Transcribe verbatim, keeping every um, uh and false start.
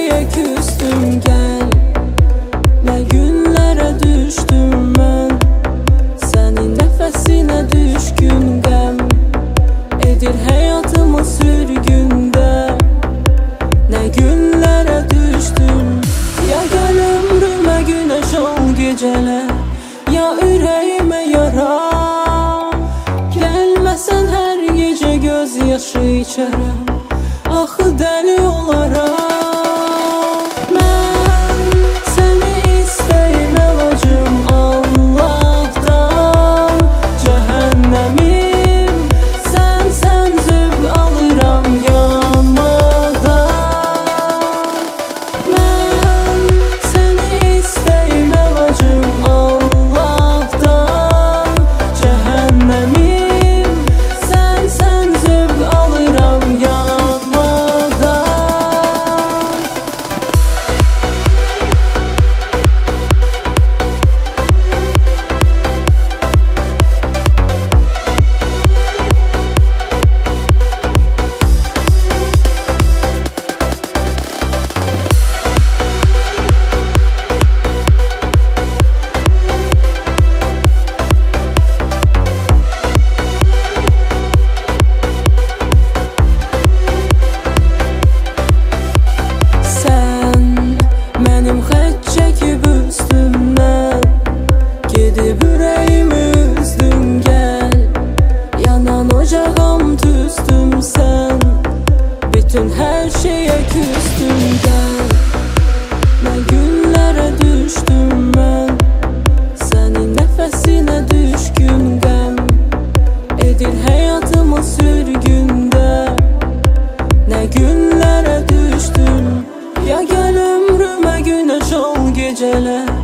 şeye küstüm gel. Ne günlere düştüm ben, senin nefesine düşkün gem. Edir hayatımı sürgünde, ne günlere düştüm. Ya gel ömrüme güneş ol geceler, ya yüreğime yara. Gelmesen her gece gözyaşı içerem, axı deli olaram. Bütün her şeye küstüm gel. Ne günlere düştüm ben, senin nefesine düşkün gem. Edir hayatımı sürgünde, ne günlere düştüm. Ya gel ömrüme güneş ol geceler,